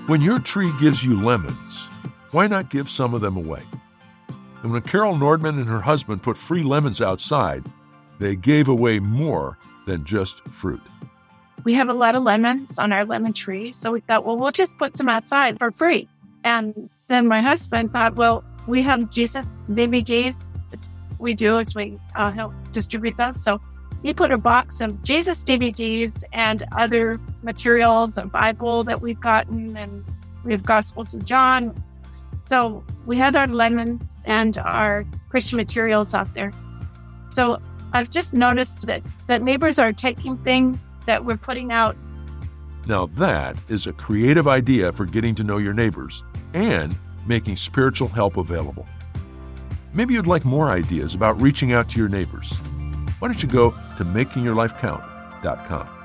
When your tree gives you lemons, why not give some of them away? And when Carol Nordman and her husband put free lemons outside, they gave away more than just fruit. We have a lot of lemons on our lemon tree, so we thought, well, we'll just put some outside for free. And then my husband thought, well, we have Jesus DVDs. We do as we help distribute those. So he put a box of Jesus DVDs and other materials, a Bible that we've gotten, and we have Gospels of John. So we had our lemons and our Christian materials out there. So I've just noticed that neighbors are taking things that we're putting out. Now that is a creative idea for getting to know your neighbors and making spiritual help available. Maybe you'd like more ideas about reaching out to your neighbors. Why don't you go to makingyourlifecount.com?